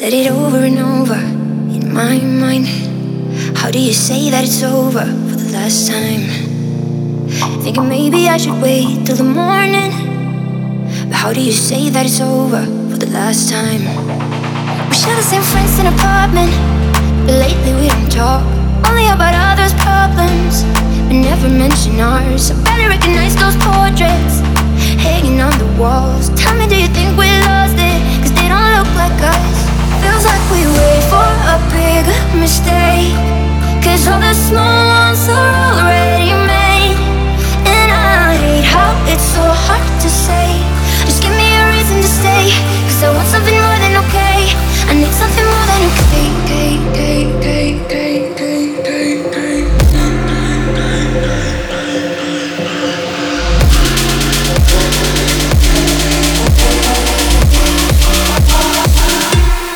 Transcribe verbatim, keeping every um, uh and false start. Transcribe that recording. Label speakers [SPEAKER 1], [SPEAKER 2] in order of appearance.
[SPEAKER 1] Said it over and over in my mind. How do you say that it's over for the last time? Thinking maybe I should wait till the morning. But how do you say that it's over for the last time? We share the same friends in an apartment, but lately we don't talk. Only about others' problems, but never mention ours. I barely recognize those portraits hanging on the walls. Tell me, do you think we lost it? Cause they don't look like us. Feels like we wait for a big mistake, cause all the small